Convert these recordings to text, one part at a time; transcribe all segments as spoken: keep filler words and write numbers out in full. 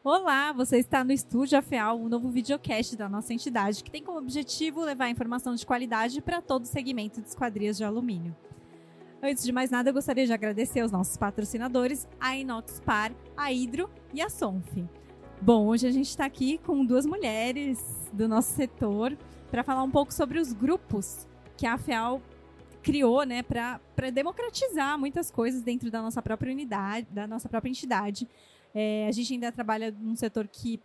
Olá, você está no Estúdio AFEAL, um novo videocast da nossa entidade que tem como objetivo levar informação de qualidade para todo o segmento de esquadrias de alumínio. Antes de mais nada, eu gostaria de agradecer aos nossos patrocinadores, a Inoxpar, a Hidro e a Sonf. Bom, hoje a gente está aqui com duas mulheres do nosso setor para falar um pouco sobre os grupos que a AFEAL criou, né, para democratizar muitas coisas dentro da nossa própria unidade, da nossa própria entidade. É, a gente ainda trabalha num setor que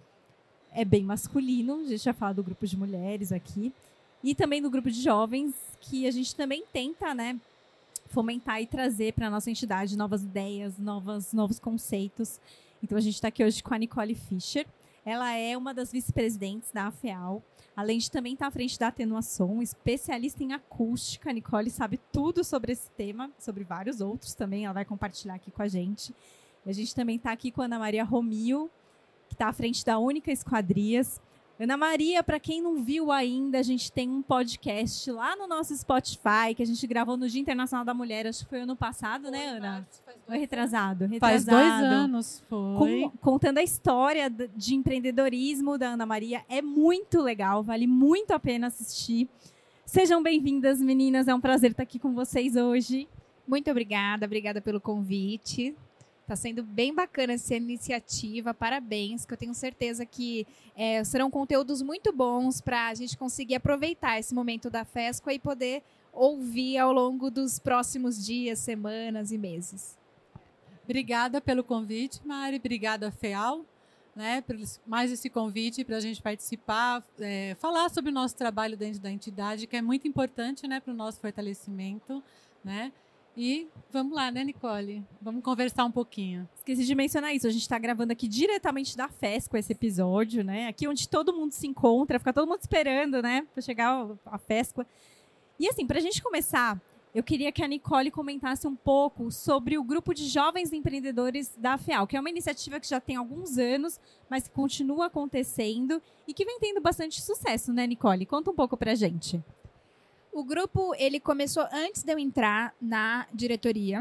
é bem masculino, a gente já fala do grupo de mulheres aqui, e também do grupo de jovens, que a gente também tenta, né, fomentar e trazer para a nossa entidade novas ideias, novas, novos conceitos. Então a gente está aqui hoje com a Nicole Fischer. Ela é uma das vice-presidentes da AFEAL, além de também estar à frente da Atenuação, especialista em acústica. A Nicole sabe tudo sobre esse tema, sobre vários outros também, ela vai compartilhar aqui com a gente. A gente também está aqui com a Ana Maria Romil, que está à frente da Única Esquadrias. Ana Maria, para quem não viu ainda, a gente tem um podcast lá no nosso Spotify, que a gente gravou no Dia Internacional da Mulher, acho que foi ano passado, foi, né, Ana? Foi retrasado, retrasado. Faz dois anos, foi. Com, contando a história de empreendedorismo da Ana Maria. É muito legal, vale muito a pena assistir. Sejam bem-vindas, meninas. É um prazer estar aqui com vocês hoje. Muito obrigada, obrigada pelo convite. Está sendo bem bacana essa iniciativa, parabéns, que eu tenho certeza que é, serão conteúdos muito bons para a gente conseguir aproveitar esse momento da FESCO e poder ouvir ao longo dos próximos dias, semanas e meses. Obrigada pelo convite, Mari, obrigada, FEAL, né, por mais esse convite para a gente participar, é, falar sobre o nosso trabalho dentro da entidade, que é muito importante, né, para o nosso fortalecimento, né? E vamos lá, né, Nicole? Vamos conversar um pouquinho. Esqueci de mencionar isso. A gente está gravando aqui diretamente da FESCO esse episódio, né? Aqui onde todo mundo se encontra, fica todo mundo esperando, né? Para chegar a FESCO. E assim, para a gente começar, eu queria que a Nicole comentasse um pouco sobre o grupo de jovens empreendedores da AFEAL, que é uma iniciativa que já tem alguns anos, mas que continua acontecendo e que vem tendo bastante sucesso, né, Nicole? Conta um pouco para a gente. O grupo, ele começou antes de eu entrar na diretoria,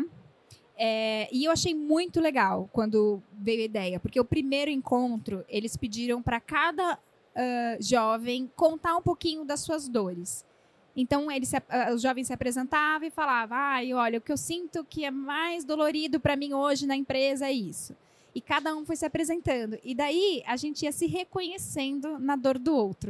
é, e eu achei muito legal quando veio a ideia, porque o primeiro encontro, eles pediram para cada uh, jovem contar um pouquinho das suas dores. Então, eles se, uh, os jovens se apresentavam e falavam, ai, olha, o que eu sinto que é mais dolorido para mim hoje na empresa é isso. E cada um foi se apresentando. E daí, a gente ia se reconhecendo na dor do outro.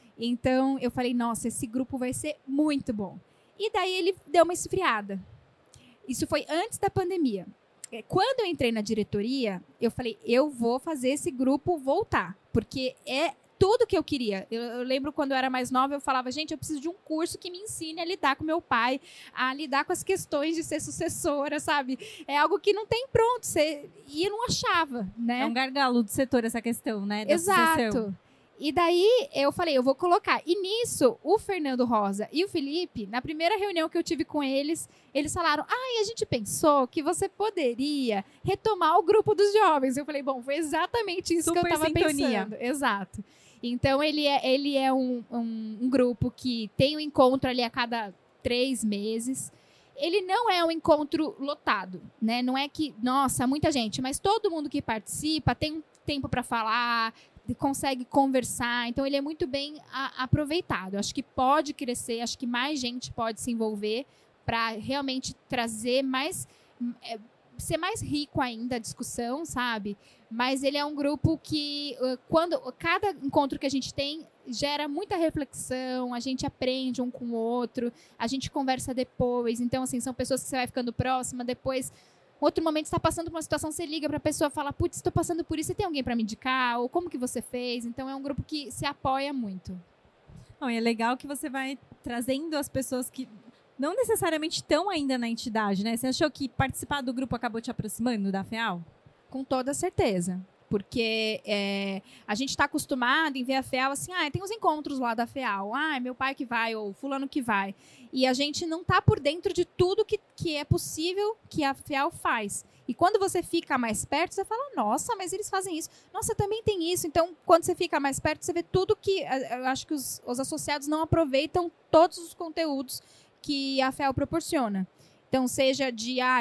Então, eu falei, nossa, esse grupo vai ser muito bom. E daí ele deu uma esfriada. Isso foi antes da pandemia. Quando eu entrei na diretoria, eu falei, eu vou fazer esse grupo voltar, porque é tudo que eu queria. Eu, eu lembro quando eu era mais nova, eu falava, gente, eu preciso de um curso que me ensine a lidar com meu pai, a lidar com as questões de ser sucessora, sabe? É algo que não tem pronto. Você... E eu não achava, né? É um gargalo do setor essa questão, né? Da Exato. Sucessão. E daí eu falei, eu vou colocar. E nisso, o Fernando Rosa e o Felipe, na primeira reunião que eu tive com eles, eles falaram, ah, e a gente pensou que você poderia retomar o grupo dos jovens. Eu falei, bom, foi exatamente isso Super que eu estava sintonia. pensando. Exato. Então, ele é, ele é um, um, um grupo que tem um encontro ali a cada três meses. Ele não é um encontro lotado, né? Não é que, nossa, muita gente, mas todo mundo que participa tem um tempo para falar, consegue conversar, então ele é muito bem a, aproveitado. Acho que pode crescer, acho que mais gente pode se envolver para realmente trazer mais, é, ser mais rico ainda a discussão, sabe? Mas ele é um grupo que, quando cada encontro que a gente tem, gera muita reflexão, a gente aprende um com o outro, a gente conversa depois, então, assim, são pessoas que você vai ficando próxima, depois... Outro momento, você está passando por uma situação, você liga para a pessoa e fala, putz, estou passando por isso, você tem alguém para me indicar? Ou como que você fez? Então, é um grupo que se apoia muito. Não, é legal que você vai trazendo as pessoas que não necessariamente estão ainda na entidade, né? Você achou que participar do grupo acabou te aproximando da FEAL? Com toda certeza. Porque é, a gente está acostumado em ver a FEAL assim, ah, tem os encontros lá da FEAL, ah, é meu pai que vai, ou fulano que vai. E a gente não está por dentro de tudo que, que é possível que a FEAL faz. E quando você fica mais perto, você fala, nossa, mas eles fazem isso. Nossa, também tem isso. Então, quando você fica mais perto, você vê tudo que... Eu acho que os, os associados não aproveitam todos os conteúdos que a FEAL proporciona. Então, seja de... Ai,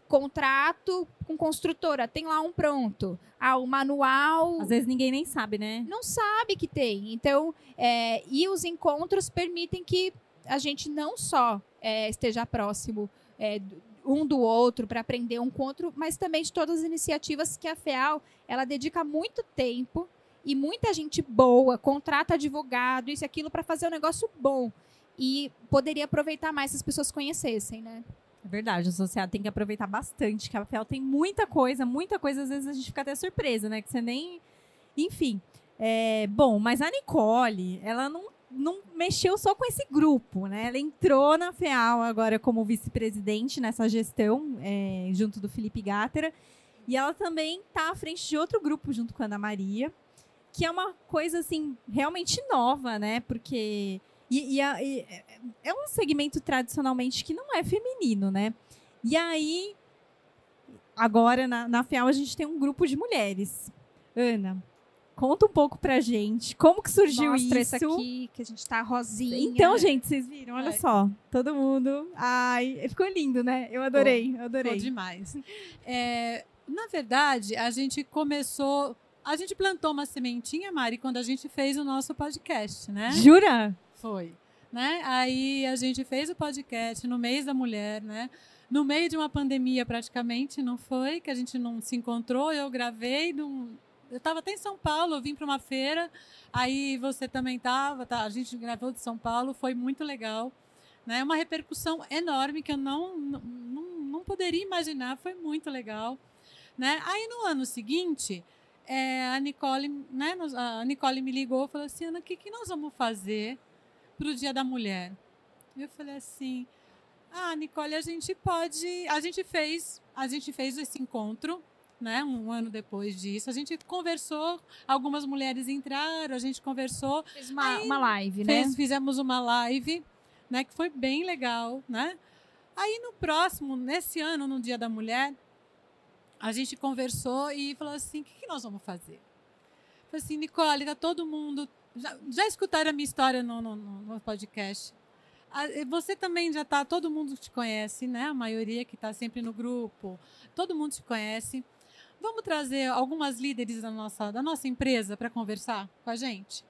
contrato com construtora, tem lá um pronto. Ah, o manual... Às vezes ninguém nem sabe, né? Não sabe que tem. Então, é, e os encontros permitem que a gente não só é, esteja próximo é, um do outro para aprender um com o outro, mas também de todas as iniciativas que a FEAL, ela dedica muito tempo e muita gente boa, contrata advogado, isso e aquilo, para fazer um negócio bom. E poderia aproveitar mais se as pessoas conhecessem, né? É verdade, o associado tem que aproveitar bastante, que a FEAL tem muita coisa, muita coisa, às vezes a gente fica até surpresa, né? Que você nem... Enfim. É, bom, mas a Nicole, ela não, não mexeu só com esse grupo, né? Ela entrou na FEAL agora como vice-presidente nessa gestão, é, junto do Felipe Gátera, e ela também está à frente de outro grupo, junto com a Ana Maria, que é uma coisa, assim, realmente nova, né? Porque... E, e, a, e é um segmento tradicionalmente que não é feminino, né? E aí, agora na, na FEAL a gente tem um grupo de mulheres. Ana, conta um pouco pra gente como que surgiu Mostra isso. essa aqui, que a gente tá rosinha. Então, gente, vocês viram? Olha Ai. só, todo mundo. Ai, ficou lindo, né? Eu adorei, eu adorei. Ficou demais. É, na verdade, a gente começou... A gente plantou uma sementinha, Mari, quando a gente fez o nosso podcast, né? Jura? Foi, né? Aí a gente fez o podcast no mês da mulher, né? No meio de uma pandemia praticamente, não foi? Que a gente não se encontrou, eu gravei, num... eu estava até em São Paulo, eu vim para uma feira, aí você também estava, tá? A gente gravou de São Paulo, foi muito legal, né? Uma repercussão enorme que eu não, não, não poderia imaginar, foi muito legal, né? Aí no ano seguinte, é, a Nicole, né? A Nicole me ligou e falou assim, Ana, o que, que nós vamos fazer para o Dia da Mulher? Eu falei assim, ah, Nicole, a gente pode, a gente fez, a gente fez esse encontro, né? Um ano depois disso, a gente conversou, algumas mulheres entraram, a gente conversou, Fez uma, aí, uma live, fez, né? fizemos uma live, né? Que foi bem legal, né? Aí no próximo, nesse ano, no Dia da Mulher, a gente conversou e falou assim, o que, que nós vamos fazer? Eu falei assim, Nicole, tá todo mundo Já, já escutaram a minha história no, no, no podcast? Você também já está, todo mundo te conhece, né? A maioria que está sempre no grupo, todo mundo te conhece. Vamos trazer algumas líderes da nossa, da nossa empresa para conversar com a gente?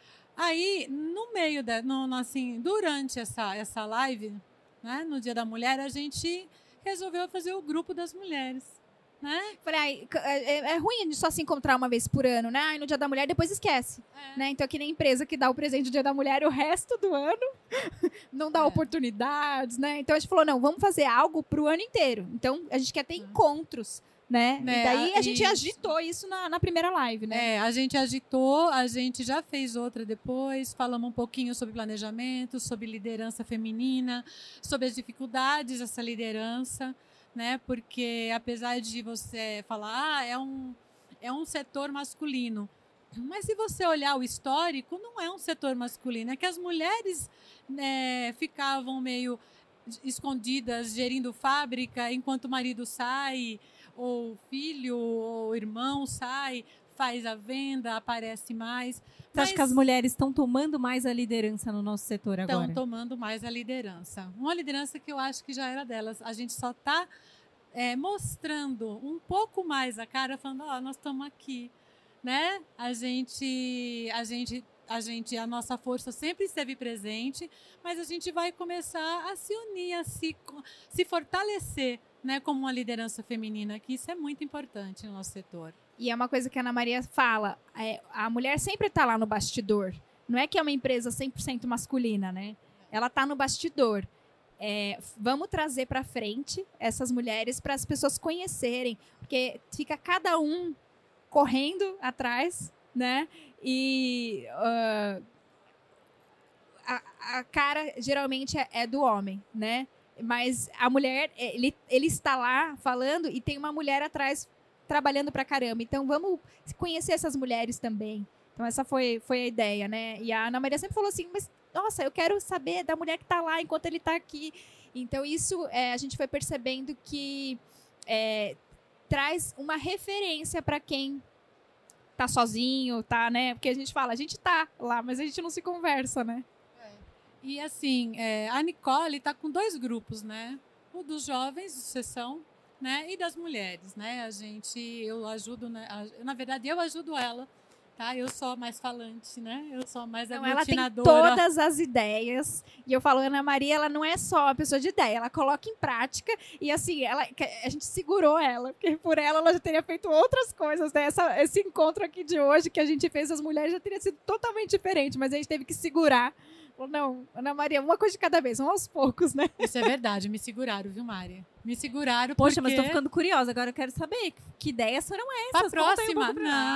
Aí, no meio, da, no, no, assim, durante essa, essa live, né, no Dia da Mulher, a gente resolveu fazer o grupo das mulheres. Né? Falei, ai, é, é ruim a gente só se encontrar uma vez por ano, né? Ai, no Dia da Mulher, depois esquece. É. Né? Então, é que nem empresa que dá o presente do Dia da Mulher o resto do ano não dá É. oportunidades, né? Então, a gente falou, não, vamos fazer algo pro ano inteiro. Então, a gente quer ter encontros, né? É, e daí, a gente isso. agitou isso na, na primeira live, né? É, a gente agitou, a gente já fez outra depois, falamos um pouquinho sobre planejamento, sobre liderança feminina, sobre as dificuldades dessa liderança, né? Porque apesar de você falar, ah, é um, é um setor masculino, mas se você olhar o histórico, não é um setor masculino, é que as mulheres, né, ficavam meio escondidas gerindo fábrica enquanto o marido sai, ou filho, ou irmão sai, faz a venda, aparece mais. Você acha que as mulheres estão tomando mais a liderança no nosso setor agora? Estão tomando mais a liderança. Uma liderança que eu acho que já era delas. A gente só está é, mostrando um pouco mais a cara, falando, ó, oh, nós estamos aqui, né? A gente, a gente, a gente, a nossa força sempre esteve presente, mas a gente vai começar a se unir, a se, se fortalecer, né, como uma liderança feminina, que isso é muito importante no nosso setor. E é uma coisa que a Ana Maria fala, é, a mulher sempre está lá no bastidor. Não é que é uma empresa cem por cento masculina, né? Ela está no bastidor. É, vamos trazer para frente essas mulheres para as pessoas conhecerem, porque fica cada um correndo atrás, né? E uh, a, a cara geralmente é, é do homem, né? Mas a mulher, ele, ele está lá falando e tem uma mulher atrás trabalhando pra caramba. Então, vamos conhecer essas mulheres também. Então, essa foi, foi a ideia, né? E a Ana Maria sempre falou assim, mas, nossa, eu quero saber da mulher que tá lá enquanto ele tá aqui. Então, isso, é, a gente foi percebendo que é, traz uma referência para quem tá sozinho, tá, né? Porque a gente fala, a gente tá lá, mas a gente não se conversa, né? É. E, assim, é, a Nicole tá com dois grupos, né? O dos jovens, do Sessão, né? E das mulheres, né? A gente, eu ajudo, né? Na verdade, eu ajudo ela, tá? Eu sou a mais falante, né? Eu sou a mais Então, ela tem aglutinadora. todas as ideias. E eu falo, Ana Maria, ela não é só uma pessoa de ideia, ela coloca em prática. E assim, ela, a gente segurou ela, porque por ela ela já teria feito outras coisas. Né? Essa, esse encontro aqui de hoje que a gente fez, as mulheres, já teria sido totalmente diferente, mas a gente teve que segurar. Falou, não, Ana Maria, uma coisa de cada vez, vamos aos poucos, né? Isso é verdade, me seguraram, viu, Mari? Me seguraram Poxa, porque... mas tô ficando curiosa, agora eu quero saber que ideias foram essas? Pra próxima? Um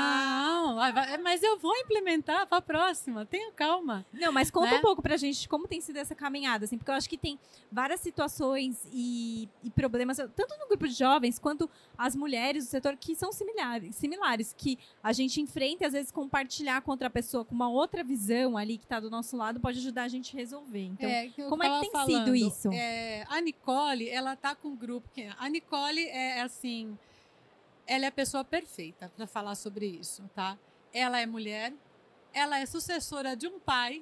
não, vai, vai, mas eu vou implementar pra próxima, tenha calma. Não, mas conta né? um pouco pra gente como tem sido essa caminhada, assim, porque eu acho que tem várias situações e, e problemas, tanto no grupo de jovens quanto as mulheres do setor, que são similares, similares, que a gente enfrenta e às vezes compartilhar com outra pessoa, com uma outra visão ali que tá do nosso lado, pode ajudar a gente a resolver. Então, É, que eu como é que tava tem falando, sido isso? É, a Nicole, ela tá com um grupo. Que, a Nicole é assim, ela é a pessoa perfeita para falar sobre isso, tá? Ela é mulher, ela é sucessora de um pai,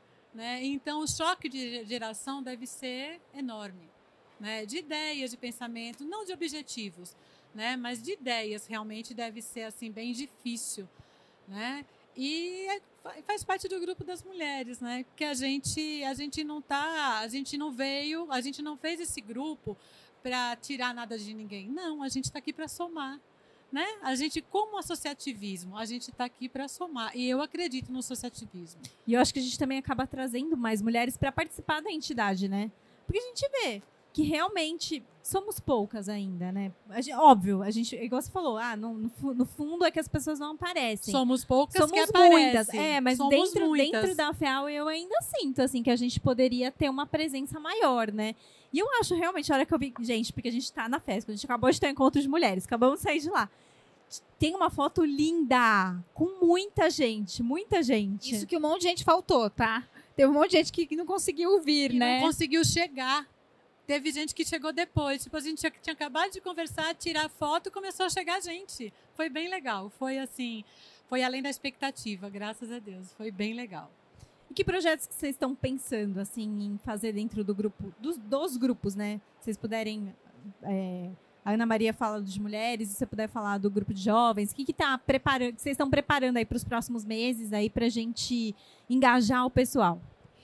né? Então o choque de geração deve ser enorme, né? De ideias, de pensamento, não de objetivos, né? Mas de ideias realmente deve ser assim bem difícil, né? E é, faz parte do grupo das mulheres, né? Que a gente a gente não tá, a gente não veio, a gente não fez esse grupo para tirar nada de ninguém. Não, a gente está aqui para somar, né? A gente, como associativismo, a gente está aqui para somar. E eu acredito no associativismo. E eu acho que a gente também acaba trazendo mais mulheres para participar da entidade, né? Porque a gente vê que realmente somos poucas ainda, né? A gente, óbvio, a gente, igual você falou, ah, no, no, no fundo é que as pessoas não aparecem. Somos poucas Somos que aparecem. muitas, é, mas Somos dentro, muitas. dentro da F E A L eu ainda sinto, assim, que a gente poderia ter uma presença maior, né? E eu acho realmente, a hora que eu vi, gente, porque a gente tá na festa, a gente acabou de ter um encontro de mulheres, acabamos de sair de lá. Tem uma foto linda, com muita gente, muita gente. Isso que um monte de gente faltou, tá? Teve um monte de gente que não conseguiu vir, E né? não conseguiu chegar. Teve gente que chegou depois. Tipo, a gente tinha, tinha acabado de conversar, tirar foto, começou a chegar gente. Foi bem legal. Foi assim, foi além da expectativa, graças a Deus. Foi bem legal. E que projetos que vocês estão pensando, assim, em fazer dentro do grupo, dos, dos grupos, né? Se vocês puderem... É, a Ana Maria fala dos mulheres, se você puder falar do grupo de jovens, o que, que, tá preparando, que vocês estão preparando aí para os próximos meses aí para a gente engajar o pessoal?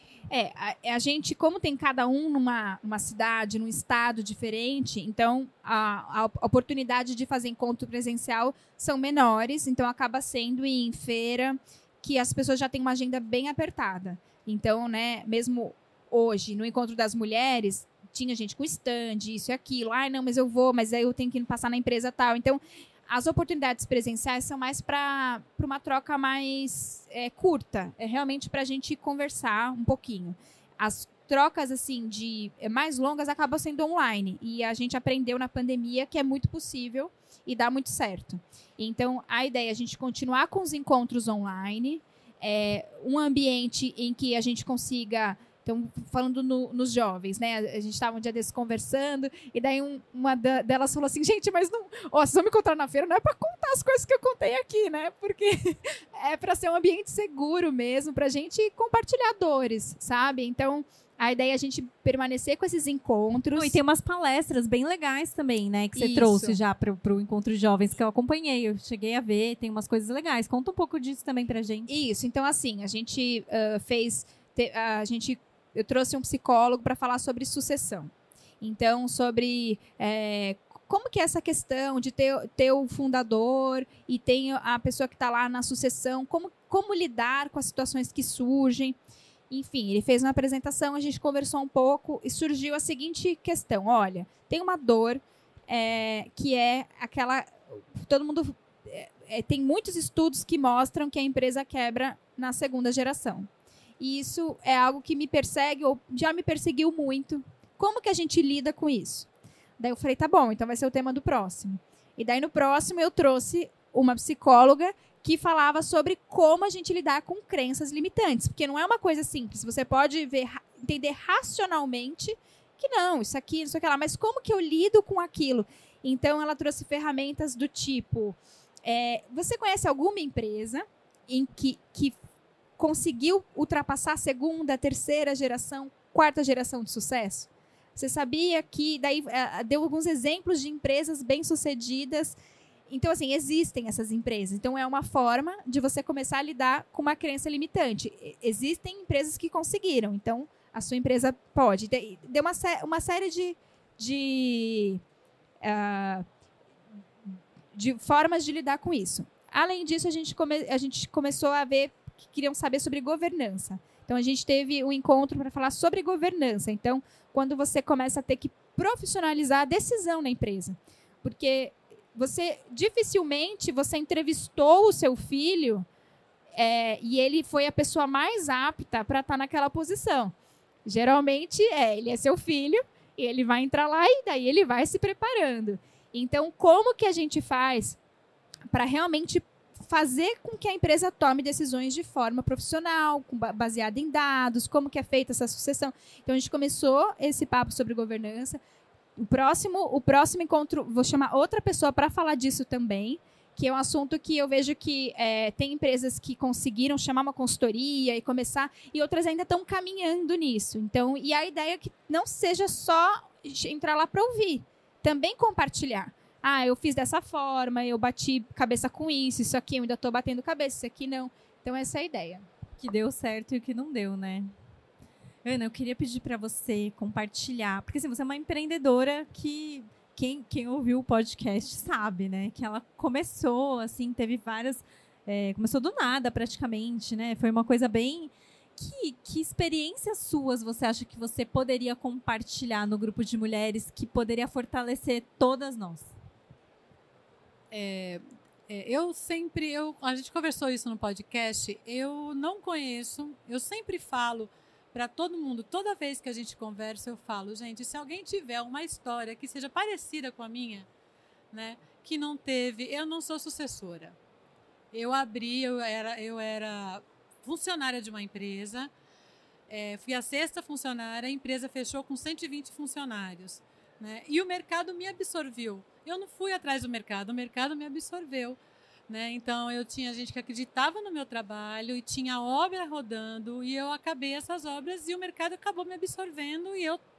É, a, a gente, como tem cada um numa, numa cidade, num estado diferente, então a, a oportunidade de fazer encontro presencial são menores, então acaba sendo em feira, que as pessoas já têm uma agenda bem apertada. Então, né, mesmo hoje, no Encontro das Mulheres, tinha gente com stand, isso e aquilo. Ai, não, mas eu vou, mas aí eu tenho que passar na empresa tal. Então, as oportunidades presenciais são mais para uma troca mais é, curta. É realmente para a gente conversar um pouquinho. As trocas, assim, de mais longas acabam sendo online. E a gente aprendeu na pandemia que é muito possível e dá muito certo. Então, a ideia é a gente continuar com os encontros online, é, um ambiente em que a gente consiga... Então, falando no, nos jovens, né? A gente estava um dia desses conversando, e daí um, uma da, delas falou assim, gente, mas não... Ó, vocês vão me encontrar na feira, não é para contar as coisas que eu contei aqui, né? Porque é para ser um ambiente seguro mesmo, para a gente compartilhar dores, sabe? Então, a ideia é a gente permanecer com esses encontros. E tem umas palestras bem legais também, né? Que você Isso. trouxe já para o Encontro de Jovens, que eu acompanhei, eu cheguei a ver, tem umas coisas legais. Conta um pouco disso também pra gente. Isso, então assim, a gente uh, fez... Te, a gente Eu trouxe um psicólogo para falar sobre sucessão. Então, sobre é, como que é essa questão de ter, ter o fundador e tem a pessoa que está lá na sucessão, como, como lidar com as situações que surgem. Enfim, ele fez uma apresentação, a gente conversou um pouco e surgiu a seguinte questão. Olha, tem uma dor é, que é aquela... Todo mundo... É, tem muitos estudos que mostram que a empresa quebra na segunda geração. E isso é algo que me persegue, ou já me perseguiu muito. Como que a gente lida com isso? Daí eu falei, tá bom, então vai ser o tema do próximo. E daí no próximo eu trouxe uma psicóloga que falava sobre como a gente lidar com crenças limitantes. Porque não é uma coisa simples. Você pode ver, entender racionalmente que não, isso aqui, isso aqui lá. Mas como que eu lido com aquilo? Então ela trouxe ferramentas do tipo... É, você conhece alguma empresa em que... que conseguiu ultrapassar a segunda, terceira geração, quarta geração de sucesso? Você sabia que... Daí uh, deu alguns exemplos de empresas bem-sucedidas. Então, assim, existem essas empresas. Então, é uma forma de você começar a lidar com uma crença limitante. Existem empresas que conseguiram. Então, a sua empresa pode. Deu uma, uma série de, de, uh, de formas de lidar com isso. Além disso, a gente, come, a gente começou a ver que queriam saber sobre governança. Então, a gente teve um encontro para falar sobre governança. Então, quando você começa a ter que profissionalizar a decisão na empresa. Porque... Você, dificilmente, você entrevistou o seu filho é, e ele foi a pessoa mais apta para estar naquela posição. Geralmente, é, ele é seu filho, e ele vai entrar lá e daí ele vai se preparando. Então, como que a gente faz para realmente fazer com que a empresa tome decisões de forma profissional, baseada em dados, como que é feita essa sucessão? Então, a gente começou esse papo sobre governança. O próximo, o próximo encontro, vou chamar outra pessoa para falar disso também, que é um assunto que eu vejo que é, tem empresas que conseguiram chamar uma consultoria e começar, e outras ainda estão caminhando nisso. Então, e a ideia é que não seja só entrar lá para ouvir, também compartilhar. Ah, eu fiz dessa forma, eu bati cabeça com isso, isso aqui eu ainda estou batendo cabeça, isso aqui não. Então, essa é a ideia. O que deu certo e o que não deu, né? Ana, eu queria pedir para você compartilhar, porque assim, você é uma empreendedora que quem, quem ouviu o podcast sabe, né? Que ela começou, assim, teve várias... É, começou do nada, praticamente, né? Foi uma coisa bem... Que, que experiências suas você acha que você poderia compartilhar no grupo de mulheres que poderia fortalecer todas nós? É, é, eu sempre... Eu, a gente conversou isso no podcast. Eu não conheço, eu sempre falo... Para todo mundo, toda vez que a gente conversa, eu falo, gente, se alguém tiver uma história que seja parecida com a minha, né, que não teve, eu não sou sucessora. Eu abri, eu era, eu era funcionária de uma empresa, é, fui a sexta funcionária, a empresa fechou com cento e vinte funcionários, né, e o mercado me absorveu. Eu não fui atrás do mercado, o mercado me absorveu. Né? Então, eu tinha gente que acreditava no meu trabalho e tinha obra rodando e eu acabei essas obras e o mercado acabou me absorvendo e eu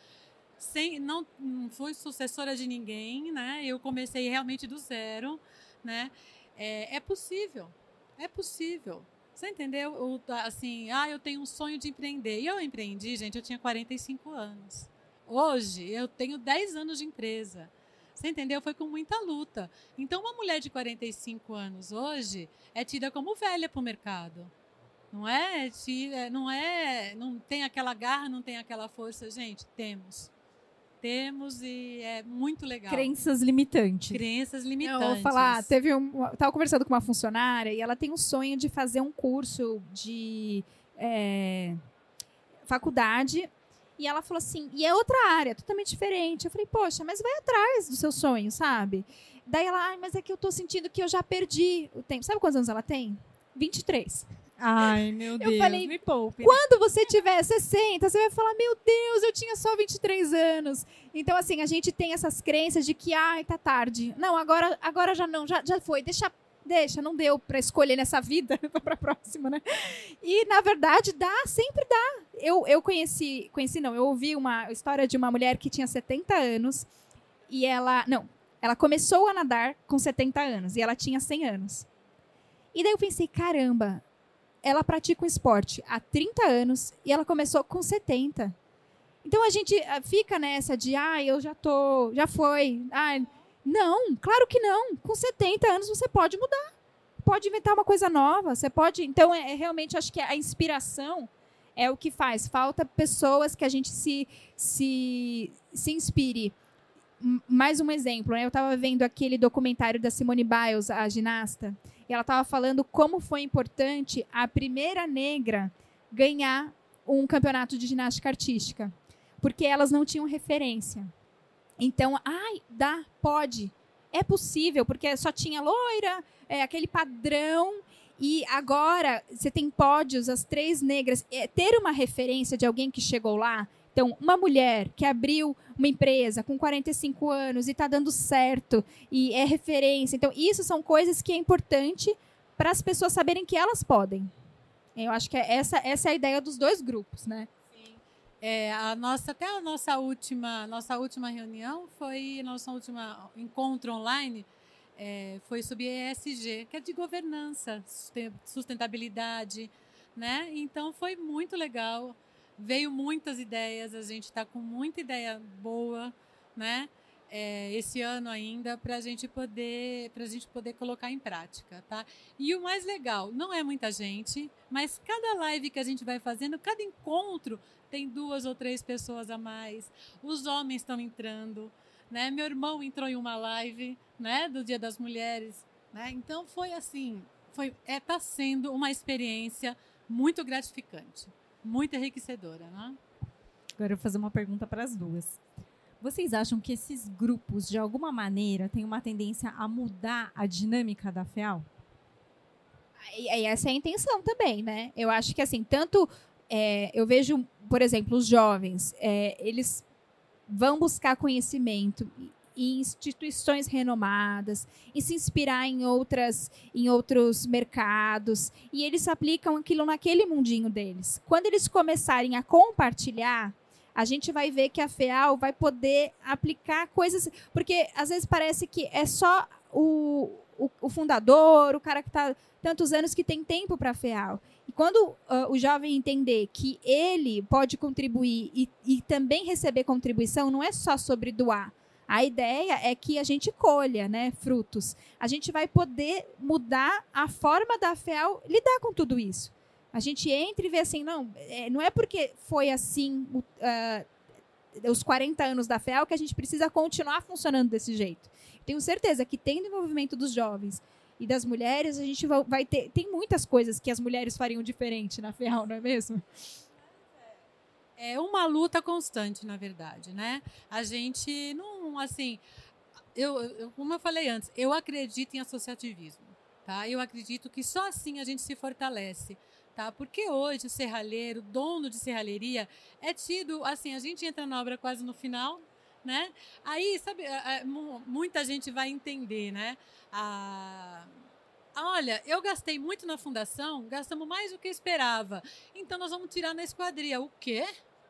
sem, não, não fui sucessora de ninguém, né? Eu comecei realmente do zero. Né? É, é possível, é possível. Você entendeu? O, assim, ah, eu tenho um sonho de empreender. E eu empreendi, gente, eu tinha quarenta e cinco anos. Hoje, eu tenho dez anos de empresa. Você entendeu? Foi com muita luta. Então, uma mulher de quarenta e cinco anos hoje é tida como velha para o mercado. Não é? Não é? Não tem aquela garra, não tem aquela força. Gente, temos. Temos e é muito legal. Crenças limitantes. Crenças limitantes. Eu vou falar, teve um, eu estava conversando com uma funcionária e ela tem um sonho de fazer um curso de é, faculdade. E ela falou assim, e é outra área, totalmente diferente. Eu falei, poxa, mas vai atrás do seu sonho, sabe? Daí ela, ai, mas é que eu tô sentindo que eu já perdi o tempo. Sabe quantos anos ela tem? vinte e três. Ai, meu Deus, eu falei, me poupe. Quando você tiver sessenta, você vai falar, meu Deus, eu tinha só vinte e três anos. Então, assim, a gente tem essas crenças de que, ai, tá tarde. Não, agora, agora já não, já, já foi, deixa... Deixa, não deu para escolher nessa vida para a próxima, né? E, na verdade, dá, sempre dá. Eu, eu conheci, conheci não, eu ouvi uma história de uma mulher que tinha setenta anos e ela, não, ela começou a nadar com setenta anos e ela tinha cem anos. E daí eu pensei, caramba, ela pratica um esporte há trinta anos e ela começou com setenta. Então, a gente fica nessa de, ah, eu já tô, já foi, ah... Não, claro que não. Com setenta anos você pode mudar. Pode inventar uma coisa nova. Você pode... Então, é, é realmente, acho que a inspiração é o que faz. Falta pessoas que a gente se, se, se inspire. Mais um exemplo, né? Eu estava vendo aquele documentário da Simone Biles, a ginasta, e ela estava falando como foi importante a primeira negra ganhar um campeonato de ginástica artística. Porque elas não tinham referência. Então, ai, dá, pode. É possível, porque só tinha loira, é, aquele padrão. E agora, você tem pódios, as três negras. É, ter uma referência de alguém que chegou lá. Então, uma mulher que abriu uma empresa com quarenta e cinco anos e está dando certo. E é referência. Então, isso são coisas que é importante para as pessoas saberem que elas podem. Eu acho que é essa, essa é a ideia dos dois grupos, né? É, a nossa, até a nossa última, nossa última reunião foi, nosso último encontro online, é, foi sobre E S G, que é de governança, sustentabilidade, né? Então foi muito legal, veio muitas ideias, a gente está com muita ideia boa, né? É, esse ano ainda para a gente poder para a gente poder colocar em prática, tá? E o mais legal, não é muita gente, mas cada live que a gente vai fazendo, cada encontro tem duas ou três pessoas a mais. Os homens estão entrando, né? Meu irmão entrou em uma live, né, do Dia das Mulheres, né? Então foi assim, foi é tá sendo uma experiência muito gratificante, muito enriquecedora, né? Agora eu vou fazer uma pergunta para as duas. Vocês acham que esses grupos, de alguma maneira, têm uma tendência a mudar a dinâmica da F E A L? E essa é a intenção também, né? Eu acho que, assim, tanto... É, eu vejo, por exemplo, os jovens, é, eles vão buscar conhecimento em instituições renomadas, e se inspirar em, outras, em outros mercados, e eles aplicam aquilo naquele mundinho deles. Quando eles começarem a compartilhar, a gente vai ver que a F E A L vai poder aplicar coisas... Porque, às vezes, parece que é só o, o, o fundador, o cara que está tantos anos que tem tempo para a F E A L. E quando uh, o jovem entender que ele pode contribuir e, e também receber contribuição, não é só sobre doar. A ideia é que a gente colha, né, frutos. A gente vai poder mudar a forma da F E A L lidar com tudo isso. A gente entra e vê assim, não, é, não é porque foi assim uh, os quarenta anos da F E A L que a gente precisa continuar funcionando desse jeito. Tenho certeza que tendo o envolvimento dos jovens e das mulheres, a gente vai, vai ter... Tem muitas coisas que as mulheres fariam diferente na F E A L, não é mesmo? É uma luta constante, na verdade, né? A gente não, assim... Eu, eu, como eu falei antes, eu acredito em associativismo, tá? Eu acredito que só assim a gente se fortalece. Tá? Porque hoje o serralheiro, dono de serralheria, é tido, assim, a gente entra na obra quase no final, né? Aí, sabe, muita gente vai entender, né? Ah, olha, eu gastei muito na fundação, gastamos mais do que esperava, então nós vamos tirar na esquadria. O quê?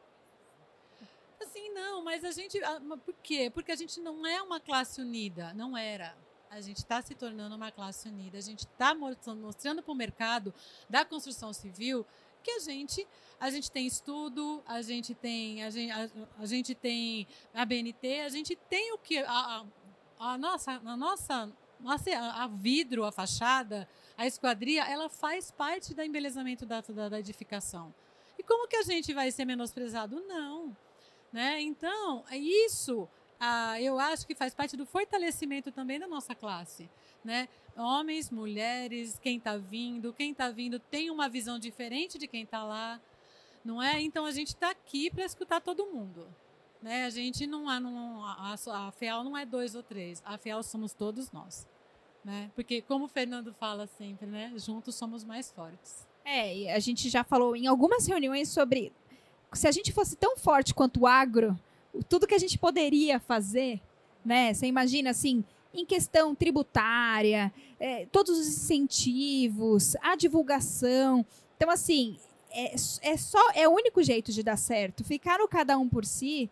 Assim, não, mas a gente... Por quê? Porque a gente não é uma classe unida, não era. A gente está se tornando uma classe unida, a gente está mostrando para o mercado da construção civil que a gente, a gente tem estudo, a gente tem a gente, a, a gente tem a B N T, a gente tem o que a, a, a nossa a nossa a, a vidro, a fachada, a esquadria, ela faz parte do embelezamento da, da, da edificação. E como que a gente vai ser menosprezado? Não, né? Então, isso Ah, eu acho que faz parte do fortalecimento também da nossa classe, né? Homens, mulheres, quem está vindo, quem está vindo tem uma visão diferente de quem está lá, não é? Então a gente está aqui para escutar todo mundo, né? A gente não há, não, a, a F E A L não é dois ou três, a F E A L somos todos nós, né? Porque como o Fernando fala sempre, né? Juntos somos mais fortes. É, e a gente já falou em algumas reuniões sobre se a gente fosse tão forte quanto o agro, tudo que a gente poderia fazer, né? Você imagina, assim, em questão tributária, é, todos os incentivos, a divulgação. Então, assim, é, é só é o único jeito de dar certo. Ficar no cada um por si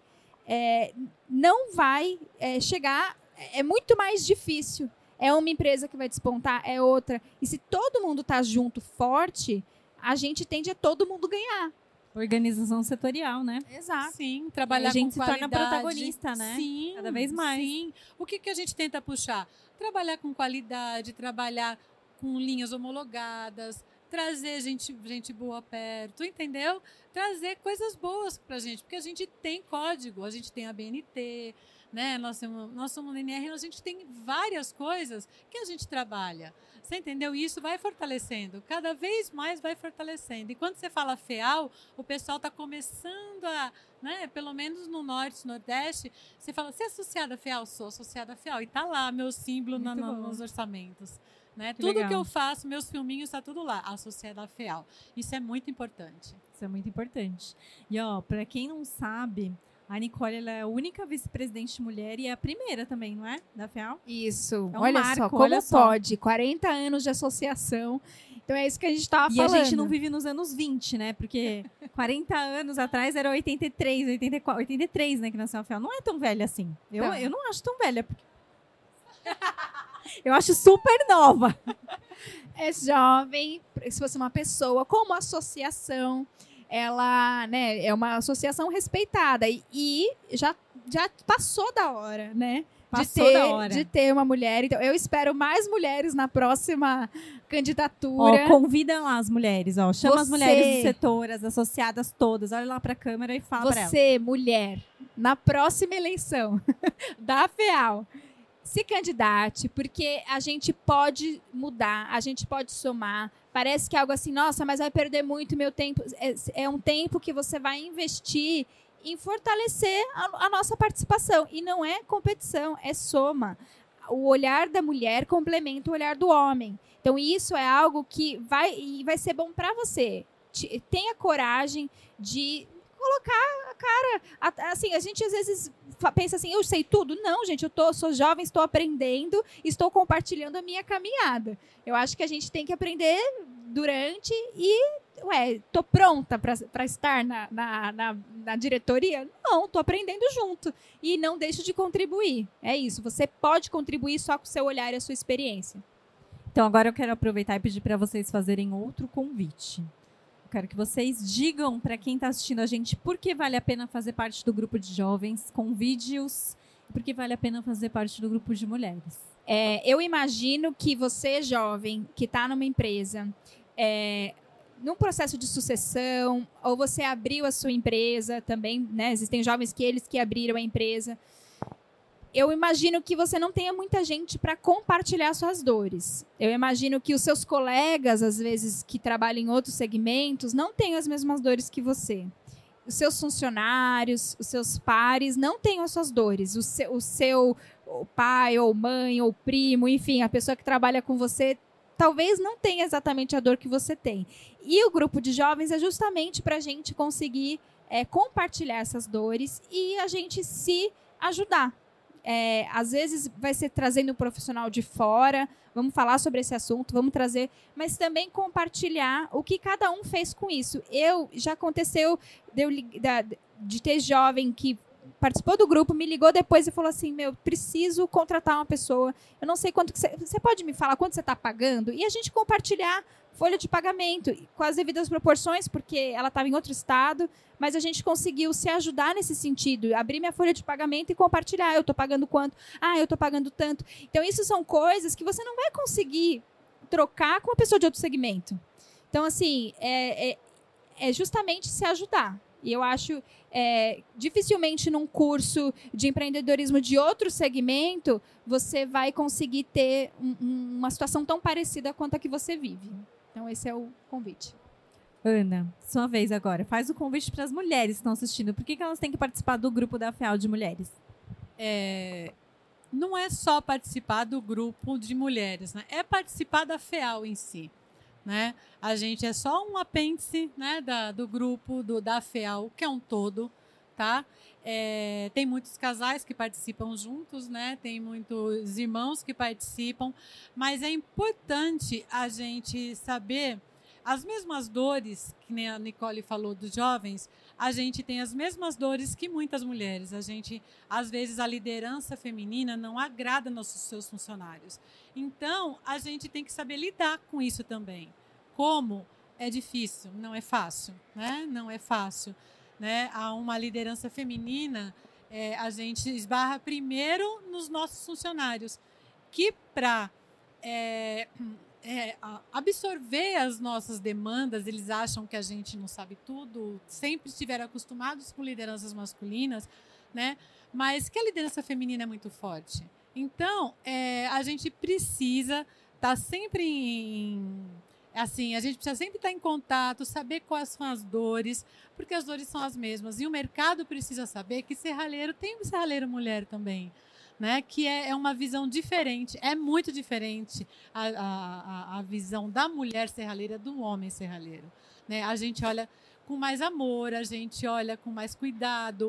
é, não vai é, chegar... É muito mais difícil. É uma empresa que vai despontar, é outra. E se todo mundo está junto, forte, a gente tende a todo mundo ganhar. Organização setorial, né? Exato. Sim, trabalhar com qualidade. A gente com se torna protagonista, né? Sim. Cada vez mais. Sim. O que, que a gente tenta puxar? Trabalhar com qualidade, trabalhar com linhas homologadas, trazer gente, gente boa perto, entendeu? Trazer coisas boas pra gente, porque a gente tem código, a gente tem a B N T, né? Nós somos, nós somos N R, a gente tem várias coisas que a gente trabalha. Você entendeu? E isso vai fortalecendo, cada vez mais vai fortalecendo. E quando você fala F E A L, o pessoal está começando a, né, pelo menos no Norte, Nordeste, você fala, você é associada a F E A L? Sou associada a F E A L. E está lá meu símbolo na, no, nos orçamentos. Né? Que tudo legal. Que eu faço, meus filminhos, está tudo lá, associada a F E A L. Isso é muito importante. Isso é muito importante. E, ó, para quem não sabe... A Nicole, ela é a única vice-presidente mulher e é a primeira também, não é? Da F E A L? Isso. É um olha marco, só, como olha só. pode? quarenta anos de associação Então é isso que a gente estava E falando. a gente não vive nos anos vinte, né? Porque quarenta anos atrás era oitenta e três, oitenta e quatro, oitenta e três, né? Que nasceu a Fel. Não é tão velha assim. Eu, Não. eu não acho tão velha. Porque... eu acho super nova. É jovem, se fosse uma pessoa, como associação, ela, né, é uma associação respeitada e, e já, já passou da hora, né? Passou de ter, da hora. de ter uma mulher. Então, eu espero mais mulheres na próxima candidatura. Ó, convida lá as mulheres, ó. Chama Você- as mulheres do setor, as associadas todas. Olha lá pra câmera e fala pra elas. Você, mulher, na próxima eleição da FEAL, se candidate, porque a gente pode mudar, a gente pode somar. Parece que é algo assim, nossa, mas vai perder muito meu tempo. É, é um tempo que você vai investir em fortalecer a, a nossa participação. E não é competição, é soma. O olhar da mulher complementa o olhar do homem. Então, isso é algo que vai, e vai ser bom para você. Te- Tenha coragem de colocar a cara. A- Assim, a gente às vezes fa- pensa assim, eu sei tudo. Não, gente, eu tô, sou jovem, estou aprendendo, estou compartilhando a minha caminhada. Eu acho que a gente tem que aprender durante e, ué, tô pronta para estar na, na, na, na diretoria? Não, tô aprendendo junto. E não deixo de contribuir. É isso, você pode contribuir só com o seu olhar e a sua experiência. Então, agora eu quero aproveitar e pedir para vocês fazerem outro convite. Eu quero que vocês digam para quem está assistindo a gente por que vale a pena fazer parte do grupo de jovens com vídeos e por que vale a pena fazer parte do grupo de mulheres. É, eu imagino que você, jovem, que está numa empresa, é, num processo de sucessão, ou você abriu a sua empresa também, né? Existem jovens que eles que abriram a empresa. Eu imagino que você não tenha muita gente para compartilhar suas dores. Eu imagino que os seus colegas, às vezes, que trabalham em outros segmentos, não tenham as mesmas dores que você. Os seus funcionários, os seus pares não tenham as suas dores. O seu, o seu o pai, ou mãe, ou primo, enfim, a pessoa que trabalha com você, talvez não tenha exatamente a dor que você tem. E o grupo de jovens é justamente para a gente conseguir é, compartilhar essas dores e a gente se ajudar. É, às vezes vai ser trazendo um profissional de fora, vamos falar sobre esse assunto, vamos trazer, mas também compartilhar o que cada um fez com isso. Eu, já aconteceu de, eu, da, de ter jovem que participou do grupo, me ligou depois e falou assim, meu, preciso contratar uma pessoa, eu não sei quanto que você, você pode me falar quanto você está pagando? E a gente compartilhar folha de pagamento com as devidas proporções, porque ela estava em outro estado, mas a gente conseguiu se ajudar nesse sentido, abrir minha folha de pagamento e compartilhar, eu estou pagando quanto? Ah, eu estou pagando tanto. Então, isso são coisas que você não vai conseguir trocar com uma pessoa de outro segmento. Então, assim, é, é, é justamente se ajudar. E eu acho, é, dificilmente num curso de empreendedorismo de outro segmento, você vai conseguir ter um, um, uma situação tão parecida quanto a que você vive. Então, esse é o convite. Ana, sua vez agora. Faz o convite para as mulheres que estão assistindo. Por que, que elas têm que participar do grupo da FEAL de mulheres? É, não é só participar do grupo de mulheres, né? É participar da FEAL em si. Né? A gente é só um apêndice, né, da, do grupo do, da FEAL, que é um todo. Tá? É, tem muitos casais que participam juntos, né? Tem muitos irmãos que participam, mas é importante a gente saber as mesmas dores, que nem a Nicole falou dos jovens, a gente tem as mesmas dores que muitas mulheres. A gente, às vezes, a liderança feminina não agrada nossos seus funcionários. Então, a gente tem que saber lidar com isso também. Como? É difícil, não é fácil, né? Não é fácil. Né, a uma liderança feminina, é, a gente esbarra primeiro nos nossos funcionários, que para é, é, absorver as nossas demandas, eles acham que a gente não sabe tudo, sempre estiveram acostumados com lideranças masculinas, né, mas que a liderança feminina é muito forte. Então, é, a gente precisa estar sempre em... Assim, a gente precisa sempre estar em contato, saber quais são as dores, porque as dores são as mesmas. E o mercado precisa saber que serralheiro tem um serralheiro mulher também, né? Que é, é uma visão diferente, é muito diferente a, a, a visão da mulher serralheira do homem serralheiro. Né? A gente olha com mais amor, a gente olha com mais cuidado.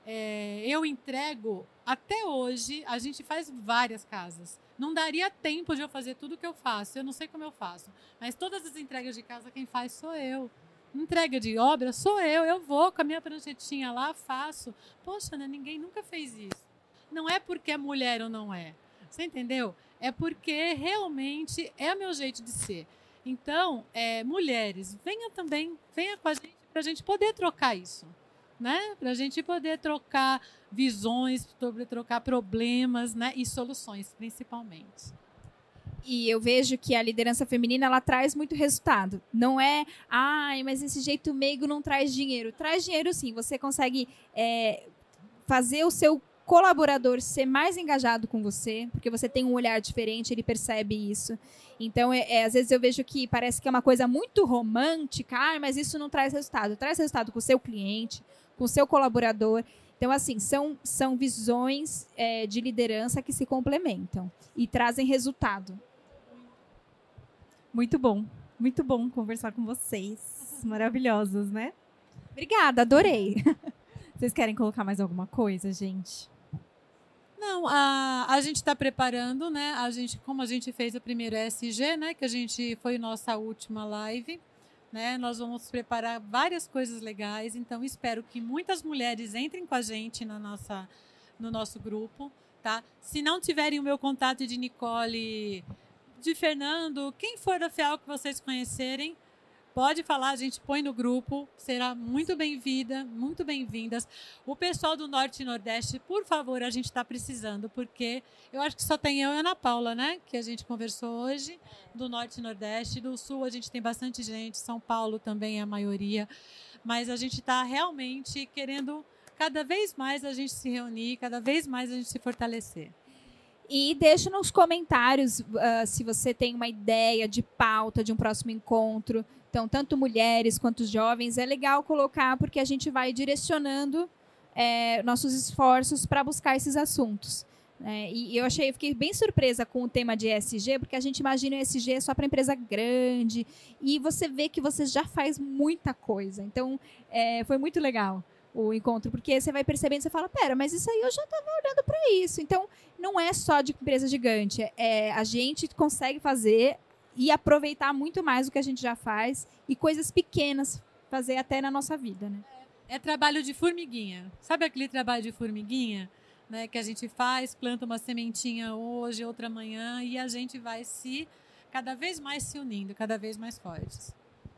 é, eu entrego, até hoje, a gente faz várias casas. Não daria tempo de eu fazer tudo que eu faço. Eu não sei como eu faço. Mas todas as entregas de casa, quem faz sou eu. Entrega de obra, sou eu. Eu vou com a minha pranchetinha lá, faço. Poxa, né, ninguém nunca fez isso. Não é porque é mulher ou não é. Você entendeu? É porque realmente é o meu jeito de ser. Então, é, mulheres, venha também, venha com a gente para a gente poder trocar isso. Né? Para a gente poder trocar visões, poder trocar problemas, né? E soluções, principalmente. E eu vejo que a liderança feminina, ela traz muito resultado. Não é, ai, mas esse jeito meigo não traz dinheiro. Traz dinheiro sim, você consegue é, fazer o seu colaborador ser mais engajado com você, porque você tem um olhar diferente, ele percebe isso. Então, é, é, às vezes eu vejo que parece que é uma coisa muito romântica, ah, mas isso não traz resultado. Traz resultado com o seu cliente, com o seu colaborador. Então, assim, são, são visões é, de liderança que se complementam e trazem resultado. Muito bom, muito bom conversar com vocês. Maravilhosos, né? Obrigada, adorei. Vocês querem colocar mais alguma coisa, gente? Não, a, a gente está preparando, né? A gente, como a gente fez a primeira E S G, né? Que a gente foi nossa última live. Né? Nós vamos preparar várias coisas legais, então espero que muitas mulheres entrem com a gente na nossa, no nosso grupo. Tá? Se não tiverem o meu contato de Nicole, de Fernando, quem for da FEAL que vocês conhecerem, pode falar, a gente põe no grupo, será muito bem-vinda, muito bem-vindas. O pessoal do Norte e Nordeste, por favor, a gente está precisando, porque eu acho que só tem eu e a Ana Paula, né, que a gente conversou hoje, do Norte e Nordeste. Do Sul a gente tem bastante gente, São Paulo também é a maioria, mas a gente está realmente querendo cada vez mais a gente se reunir, cada vez mais a gente se fortalecer. E deixa nos comentários uh, se você tem uma ideia de pauta de um próximo encontro. Então, tanto mulheres quanto jovens, é legal colocar, porque a gente vai direcionando é, nossos esforços para buscar esses assuntos. É, e eu achei, eu fiquei bem surpresa com o tema de E S G, porque a gente imagina o E S G só para empresa grande, e você vê que você já faz muita coisa. Então, é, foi muito legal o encontro, porque você vai percebendo, você fala, pera, mas isso aí eu já estava olhando para isso. Então, não é só de empresa gigante, é, a gente consegue fazer e aproveitar muito mais o que a gente já faz e coisas pequenas fazer até na nossa vida, né? É, é trabalho de formiguinha. Sabe aquele trabalho de formiguinha, né, que a gente faz, planta uma sementinha hoje, outra amanhã, e a gente vai se cada vez mais se unindo, cada vez mais fortes.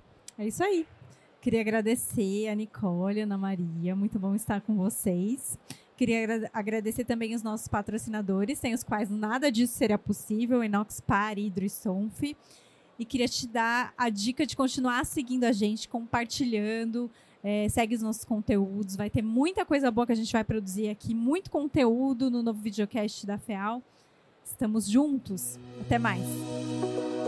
É isso aí. Queria agradecer a Nicole, a Ana Maria, muito bom estar com vocês. Queria agradecer também os nossos patrocinadores, sem os quais nada disso seria possível, Inoxpar, Hidro e Sonf. E queria te dar a dica de continuar seguindo a gente, compartilhando, é, segue os nossos conteúdos. Vai ter muita coisa boa que a gente vai produzir aqui, muito conteúdo no novo videocast da FEAL. Estamos juntos. Até mais.